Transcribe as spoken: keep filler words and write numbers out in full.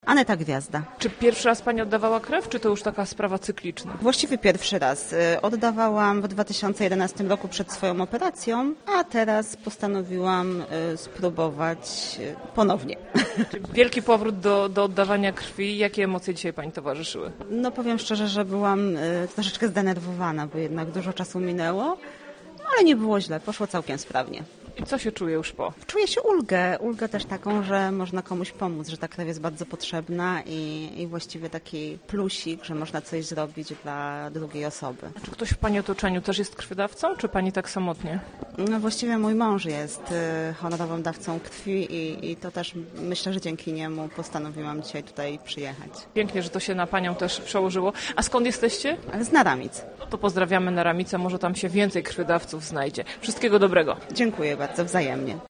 Aneta Gwiazda. Czy pierwszy raz pani oddawała krew, czy to już taka sprawa cykliczna? Właściwie pierwszy raz. Y, Oddawałam w dwa tysiące jedenastym roku przed swoją operacją, a teraz postanowiłam y, spróbować y, ponownie. Wielki powrót do, do oddawania krwi. Jakie emocje dzisiaj pani towarzyszyły? No powiem szczerze, że byłam y, troszeczkę zdenerwowana, bo jednak dużo czasu minęło, ale nie było źle, poszło całkiem sprawnie. I co się czuje już po? Czuję się ulgę, ulgę też taką, że można komuś pomóc, że ta krew jest bardzo potrzebna i, i właściwie taki plusik, że można coś zrobić dla drugiej osoby. A czy ktoś w pani otoczeniu też jest krwiodawcą, czy pani tak samotnie? No właściwie mój mąż jest y, honorowym dawcą krwi i, i to też myślę, że dzięki niemu postanowiłam dzisiaj tutaj przyjechać. Pięknie, że to się na panią też przełożyło. A skąd jesteście? Ale z Naramic. No to pozdrawiamy na Ramicę, może tam się więcej krwiodawców znajdzie. Wszystkiego dobrego. Dziękuję bardzo, wzajemnie.